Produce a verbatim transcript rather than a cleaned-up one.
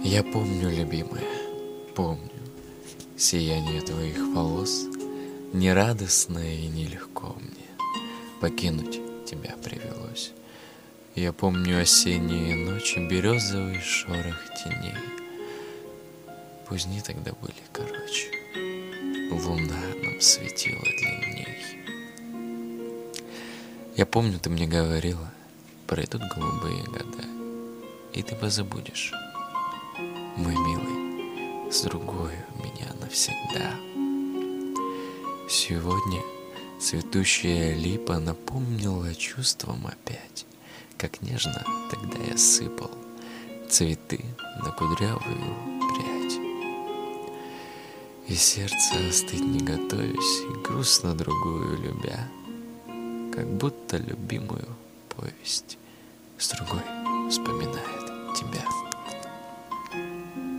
Я помню, любимая, помню сияние твоих волос. Нерадостно и нелегко мне покинуть тебя привелось. Я помню осенние ночи, березовый шорох теней. Пусть дни тогда были короче, луна нам светила длинней. Я помню, ты мне говорила, пройдут голубые года, и ты позабудешь, мой милый, с другою меня навсегда. Сегодня цветущая липа напомнила чувством опять, как нежно тогда я сыпал цветы на кудрявую прядь. И сердце остыть не готовясь, и грустно другую любя, как будто любимую повесть с другой вспоминает.